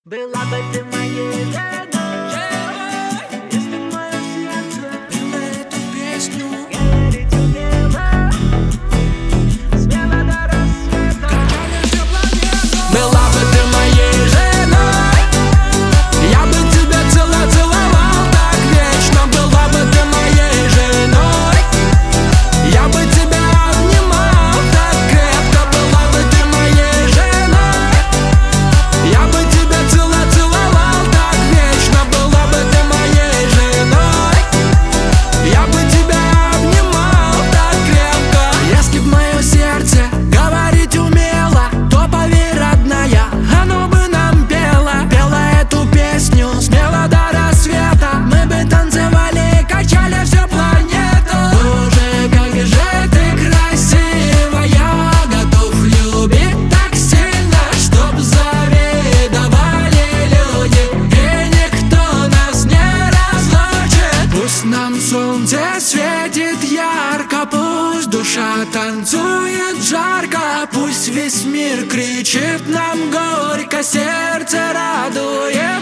Была бы ты моей женой, если мое сердце пела эту песню, горит умело, смело до рассвета. качали всю планету. Была бы ты моей женой, я бы тебя целовал так вечно. Была бы ты моей женой, я бы тебя обнимал так крепко. Была бы ты моей женой, я бы тебя целовал так вечно. Была бы ты моей женой, я бы тебя обнимал так крепко. Если б мое сердце говорить умело, то поверь, родная, оно бы нам пело. Пела эту песню смело до рассвета. Мы бы танцевали, качали всю планету. Боже, как же ты красива, я готов любить так сильно, чтоб завидовали люди, и никто нас не разлучит. Пусть нам солнце светит ярко, пусть душа танцует жарко, пусть весь мир кричит нам горько, сердце радует